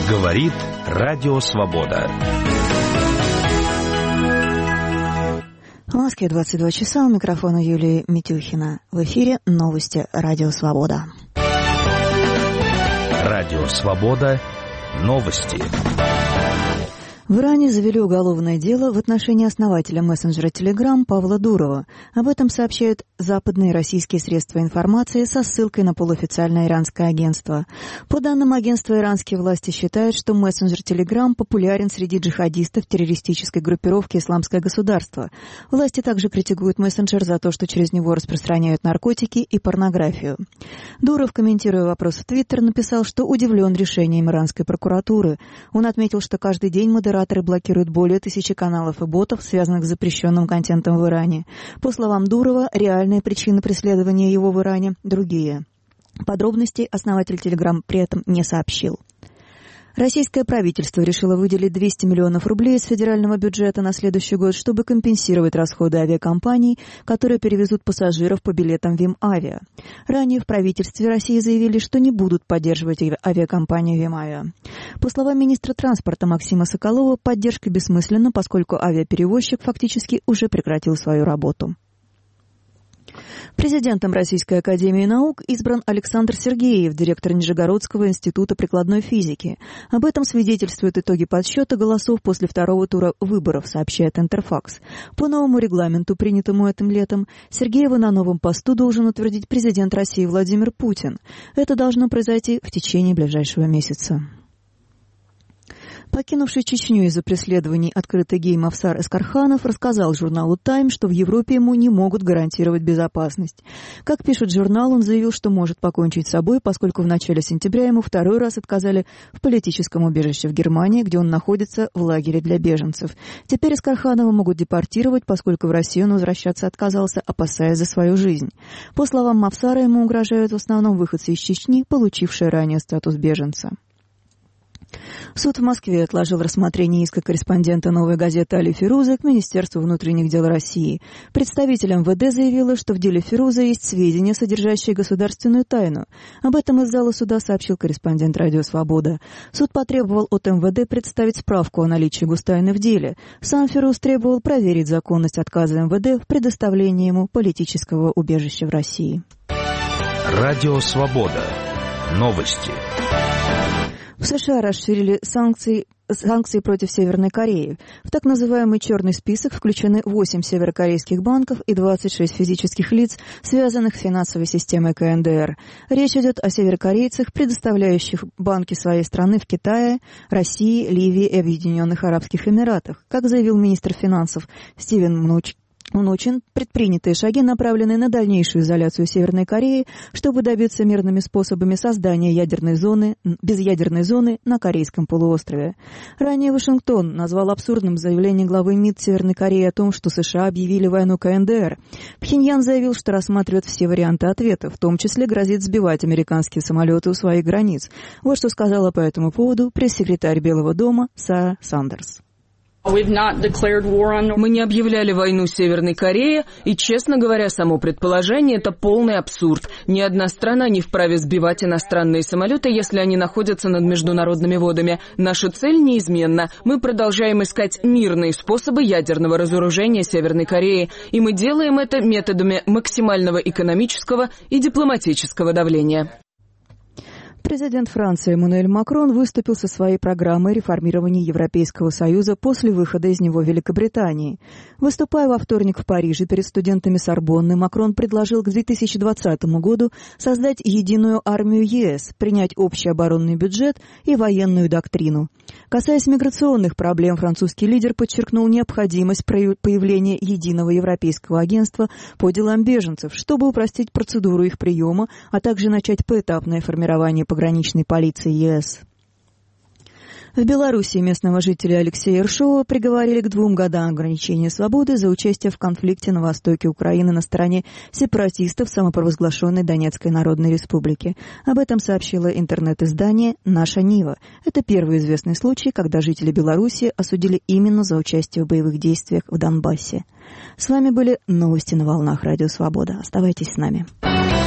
Говорит Радио Свобода. В Москве 22 часа, у микрофона Юлия Митюхина. В эфире новости Радио Свобода. Радио Свобода. Новости. В Иране завели уголовное дело в отношении основателя мессенджера Telegram Павла Дурова. Об этом сообщают западные российские средства информации со ссылкой на полуофициальное иранское агентство. По данным агентства, иранские власти считают, что мессенджер Telegram популярен среди джихадистов террористической группировки «Исламское государство». Власти также критикуют мессенджер за то, что через него распространяют наркотики и порнографию. Дуров, комментируя вопрос в Твиттер, написал, что удивлен решением иранской прокуратуры. Он отметил, что каждый день модераторы блокируют более 1000 каналов и ботов, связанных с запрещенным контентом в Иране. По словам Дурова, реальные причины преследования его в Иране другие. Подробностей основатель Telegram при этом не сообщил. Российское правительство решило выделить 200 миллионов рублей из федерального бюджета на следующий год, чтобы компенсировать расходы авиакомпаний, которые перевезут пассажиров по билетам ВимАвиа. Ранее в правительстве России заявили, что не будут поддерживать авиакомпанию ВимАвиа. По словам министра транспорта Максима Соколова, поддержка бессмысленна, поскольку авиаперевозчик фактически уже прекратил свою работу. Президентом Российской академии наук избран Александр Сергеев, директор Нижегородского института прикладной физики. Об этом свидетельствуют итоги подсчета голосов после второго тура выборов, сообщает Интерфакс. По новому регламенту, принятому этим летом, Сергеева на новом посту должен утвердить президент России Владимир Путин. Это должно произойти в течение ближайшего месяца. Покинувший Чечню из-за преследований открытый гей Мавсар Эскарханов рассказал журналу «Тайм», что в Европе ему не могут гарантировать безопасность. Как пишет журнал, он заявил, что может покончить с собой, поскольку в начале сентября ему второй раз отказали в политическом убежище в Германии, где он находится в лагере для беженцев. Теперь Эскарханова могут депортировать, поскольку в Россию он возвращаться отказался, опасаясь за свою жизнь. По словам Мавсара, ему угрожают в основном выходцы из Чечни, получившие ранее статус беженца. Суд в Москве отложил рассмотрение иска корреспондента «Новой газеты» Али Фируза к Министерству внутренних дел России. Представитель МВД заявила, что в деле Фируза есть сведения, содержащие государственную тайну. Об этом из зала суда сообщил корреспондент «Радио Свобода». Суд потребовал от МВД представить справку о наличии гостайны в деле. Сам Фируз требовал проверить законность отказа МВД в предоставлении ему политического убежища в России. Радио Свобода. Новости. В США расширили санкции против Северной Кореи. В так называемый черный список включены 8 северокорейских банков и 26 физических лиц, связанных с финансовой системой КНДР. Речь идет о северокорейцах, предоставляющих банки своей страны в Китае, России, Ливии и Объединенных Арабских Эмиратах. Как заявил министр финансов Стивен Мnuchin, предпринятые шаги направлены на дальнейшую изоляцию Северной Кореи, чтобы добиться мирными способами создания безъядерной зоны на Корейском полуострове. Ранее Вашингтон назвал абсурдным заявление главы МИД Северной Кореи о том, что США объявили войну КНДР. Пхеньян заявил, что рассматривает все варианты ответа, в том числе грозит сбивать американские самолеты у своих границ. Вот что сказала по этому поводу пресс-секретарь Белого дома Сара Сандерс. Мы не объявляли войну Северной Корее, и, честно говоря, само предположение – это полный абсурд. Ни одна страна не вправе сбивать иностранные самолеты, если они находятся над международными водами. Наша цель неизменна. Мы продолжаем искать мирные способы ядерного разоружения Северной Кореи, и мы делаем это методами максимального экономического и дипломатического давления. Президент Франции Эммануэль Макрон выступил со своей программой реформирования Европейского Союза после выхода из него Великобритании. Выступая во вторник в Париже перед студентами Сорбонны, Макрон предложил к 2020 году создать единую армию ЕС, принять общий оборонный бюджет и военную доктрину. Касаясь миграционных проблем, французский лидер подчеркнул необходимость появления единого европейского агентства по делам беженцев, чтобы упростить процедуру их приема, а также начать поэтапное формирование пограничной полиции ЕС. В Беларуси местного жителя Алексея Ершова приговорили к 2 годам ограничения свободы за участие в конфликте на востоке Украины на стороне сепаратистов самопровозглашенной Донецкой Народной Республики. Об этом сообщило интернет-издание «Наша Нива». Это первый известный случай, когда жители Беларуси осудили именно за участие в боевых действиях в Донбассе. С вами были новости на волнах Радио Свобода. Оставайтесь с нами.